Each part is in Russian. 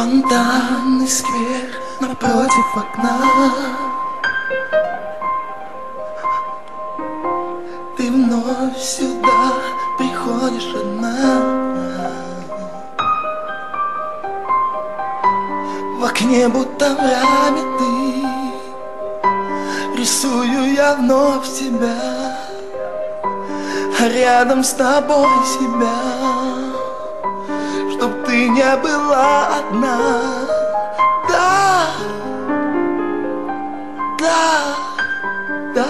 Фонтанный сквер напротив окна. Ты вновь сюда приходишь одна. В окне будто в раме ты. Рисую я вновь тебя, а рядом с тобой себя, чтоб ты не была одна. Да, да, да.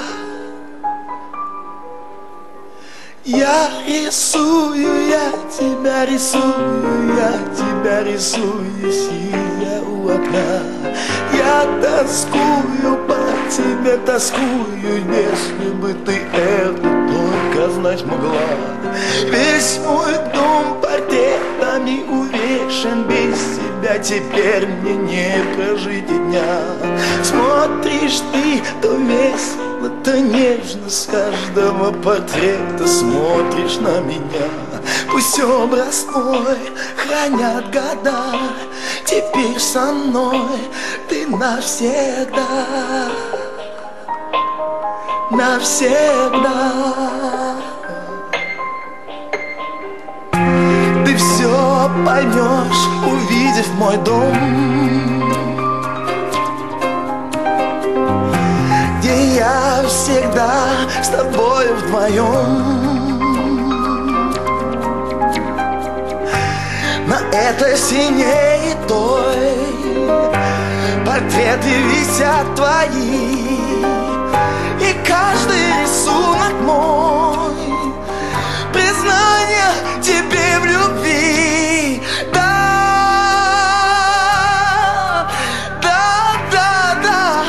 Я рисую, я тебя рисую, я тебя рисую, сидя у окна. Я тоскую по тебе, тоскую, если бы ты это только знать могла. Весь мой дом портретами увешан, без тебя теперь мне не прожить и дня. Смотришь ты то весело, то нежно, с каждого портрета смотришь на меня. Пусть образ твой хранят года, теперь со мной ты навсегда, навсегда. Ты все поймешь, увидев мой дом, где я всегда с тобой вдвоем. На этой стене и той портреты висят твои, и каждый рисунок мой признание тебе в любви. Да, да, да, да.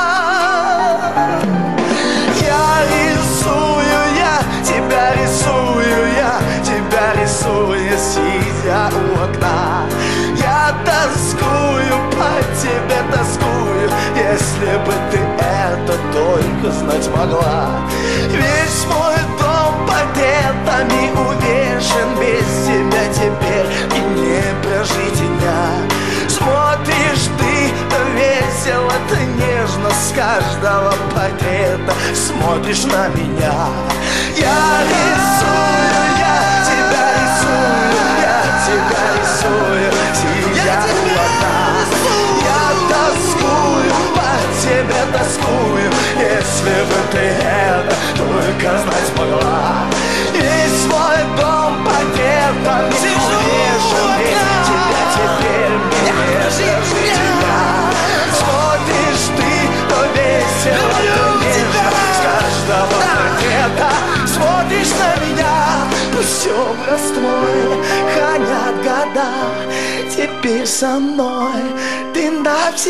Я рисую, я тебя рисую, я тебя рисую, сидя у окна. Я тоскую по тебе, тоскую, если бы ты это только знать могла. Весь мой дом портретами увешан, без тебя теперь и не прожить и дня. Смотришь ты то весело, то нежно, с каждого портрета смотришь на меня. Я рисую, я тебя рисую, я тебя рисую, сидя у окна. Я тоскую по тебе, тоскую, если бы ты это только знать могла. Весь мой дом портретами увешан, без тебя теперь мне не прожить тебя. Смотришь ты то весело, то нежно, с каждого портрета смотришь на меня. Пусть образ твой хранят года, теперь со мной ты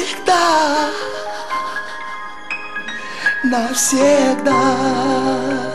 навсегда, навсегда.